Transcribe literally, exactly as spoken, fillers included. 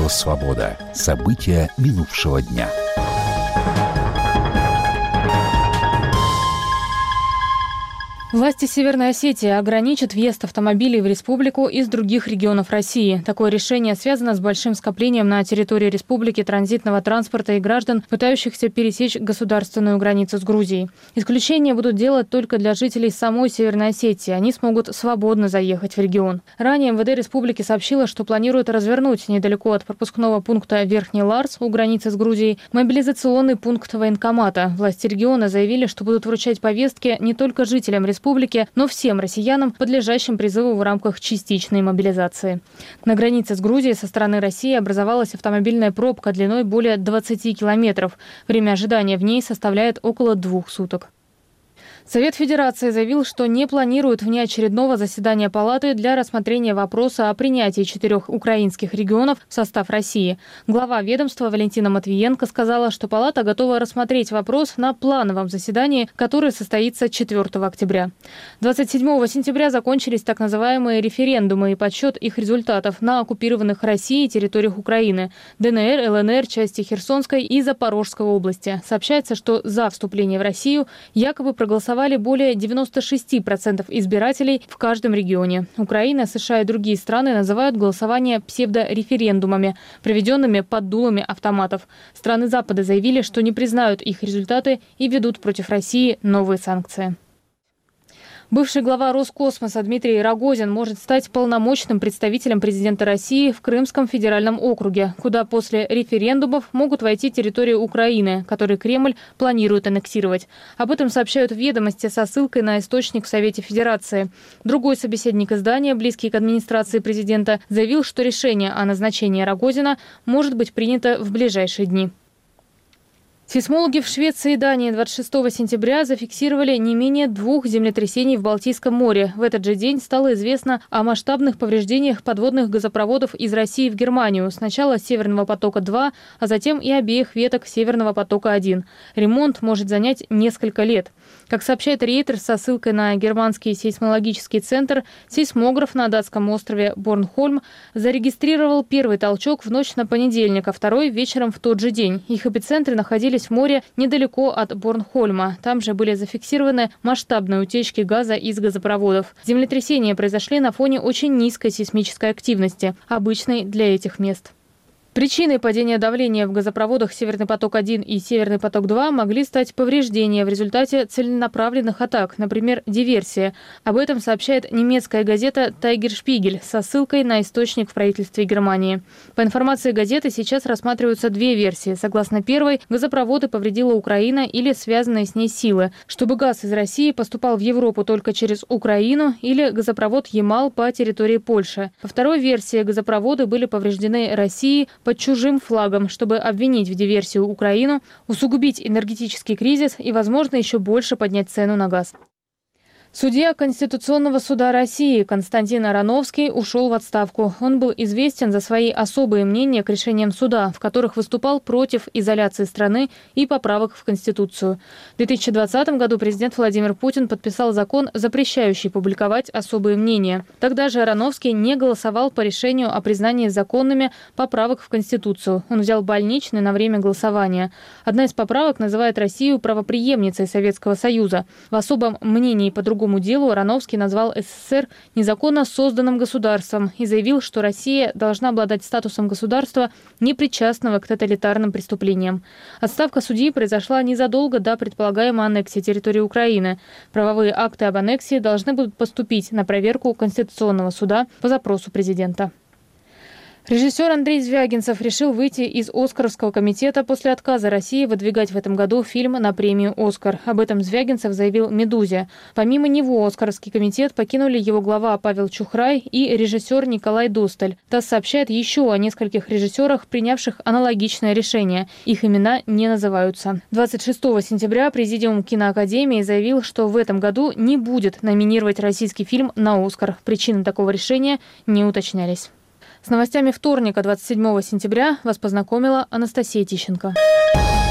Радио «Свобода». События минувшего дня. Власти Северной Осетии ограничат въезд автомобилей в республику из других регионов России. Такое решение связано с большим скоплением на территории республики транзитного транспорта и граждан, пытающихся пересечь государственную границу с Грузией. Исключения будут делать только для жителей самой Северной Осетии. Они смогут свободно заехать в регион. Ранее эм вэ дэ республики сообщило, что планирует развернуть недалеко от пропускного пункта Верхний Ларс у границы с Грузией мобилизационный пункт военкомата. Власти региона заявили, что будут вручать повестки не только жителям республики, республики, но всем россиянам, подлежащим призыву в рамках частичной мобилизации. На границе с Грузией со стороны России образовалась автомобильная пробка длиной более двадцати километров. Время ожидания в ней составляет около двух суток. Совет Федерации заявил, что не планирует внеочередного заседания Палаты для рассмотрения вопроса о принятии четырех украинских регионов в состав России. Глава ведомства Валентина Матвиенко сказала, что Палата готова рассмотреть вопрос на плановом заседании, которое состоится четвёртого октября. двадцать седьмого сентября закончились так называемые референдумы и подсчет их результатов на оккупированных Россией территориях Украины – дэ эн эр, эл эн эр, части Херсонской и Запорожской области. Сообщается, что за вступление в Россию якобы проголосовали более девяноста шести процентов избирателей в каждом регионе. Украина, США и другие страны называют голосование псевдореферендумами, проведенными под дулами автоматов. Страны Запада заявили, что не признают их результаты и ведут против России новые санкции. Бывший глава Роскосмоса Дмитрий Рогозин может стать полномочным представителем президента России в Крымском федеральном округе, куда после референдумов могут войти территории Украины, которые Кремль планирует аннексировать. Об этом сообщают в «Ведомости» со ссылкой на источник в Совете Федерации. Другой собеседник издания, близкий к администрации президента, заявил, что решение о назначении Рогозина может быть принято в ближайшие дни. Сейсмологи в Швеции и Дании двадцать шестого сентября зафиксировали не менее двух землетрясений в Балтийском море. В этот же день стало известно о масштабных повреждениях подводных газопроводов из России в Германию. Сначала Северного потока-два, а затем и обеих веток Северного потока-один. Ремонт может занять несколько лет. Как сообщает Reuters со ссылкой на германский сейсмологический центр, сейсмограф на датском острове Борнхольм зарегистрировал первый толчок в ночь на понедельник, а второй вечером в тот же день. Их эпицентры находились в море недалеко от Борнхольма. Там же были зафиксированы масштабные утечки газа из газопроводов. Землетрясения произошли на фоне очень низкой сейсмической активности, обычной для этих мест. Причиной падения давления в газопроводах «Северный поток-один» и «Северный поток-два» могли стать повреждения в результате целенаправленных атак, например, диверсия. Об этом сообщает немецкая газета «Тайгершпигель» со ссылкой на источник в правительстве Германии. По информации газеты, сейчас рассматриваются две версии. Согласно первой, газопроводы повредила Украина или связанные с ней силы, чтобы газ из России поступал в Европу только через Украину, или газопровод Ямал по территории Польши. По второй версии, газопроводы были повреждены Россией под чужим флагом, чтобы обвинить в диверсию Украину, усугубить энергетический кризис и, возможно, еще больше поднять цену на газ. Судья Конституционного суда России Константин Ароновский ушел в отставку. Он был известен за свои особые мнения к решениям суда, в которых выступал против изоляции страны и поправок в Конституцию. В две тысячи двадцатом году президент Владимир Путин подписал закон, запрещающий публиковать особые мнения. Тогда же Ароновский не голосовал по решению о признании законными поправок в Конституцию. Он взял больничный на время голосования. Одна из поправок называет Россию правопреемницей Советского Союза. В особом мнении по другому делу Ароновский назвал эс эс эс эр незаконно созданным государством и заявил, что Россия должна обладать статусом государства, непричастного к тоталитарным преступлениям. Отставка судьи произошла незадолго до предполагаемой аннексии территории Украины. Правовые акты об аннексии должны будут поступить на проверку Конституционного суда по запросу президента. Режиссер Андрей Звягинцев решил выйти из Оскаровского комитета после отказа России выдвигать в этом году фильм на премию «Оскар». Об этом Звягинцев заявил «Медузе». Помимо него Оскаровский комитет покинули его глава Павел Чухрай и режиссер Николай Досталь. ТАСС сообщает еще о нескольких режиссерах, принявших аналогичное решение. Их имена не называются. двадцать шестого сентября Президиум киноакадемии заявил, что в этом году не будет номинировать российский фильм на «Оскар». Причины такого решения не уточнялись. С новостями вторника, двадцать седьмого сентября, вас познакомила Анастасия Тищенко.